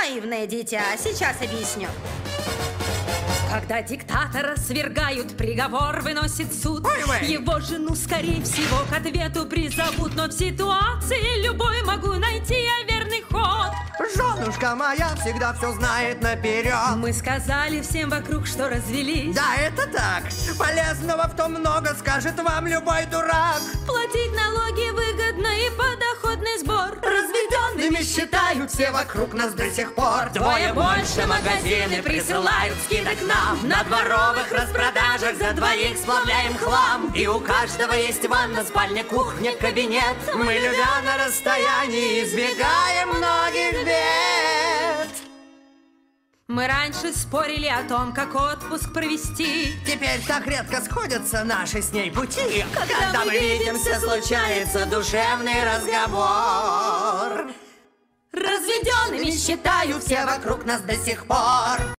Наивное дитя, сейчас объясню. Когда диктатора свергают, приговор выносит суд. Его жену, скорее всего, к ответу призовут. Но в ситуации любой могу найти я верный ход. Женушка моя всегда все знает наперед. Мы сказали всем вокруг, что развелись. Да, это так. Полезного в том много, скажет вам любой дурак. Платить налоги выгодно и подоходный сбор. Разведенными считают все вокруг нас до сих пор. Вдвое больше магазины присылают скидок нам. На дворовых распродажах за двоих сплавляем хлам. И у каждого есть ванна, спальня, кухня, кабинет. Мы, любя на расстоянии, избегаем многих бед. Мы раньше спорили о том, как отпуск провести. Теперь так редко сходятся наши с ней пути. Когда мы видимся, случается душевный разговор. Разведенными Считают все вокруг нас до сих пор.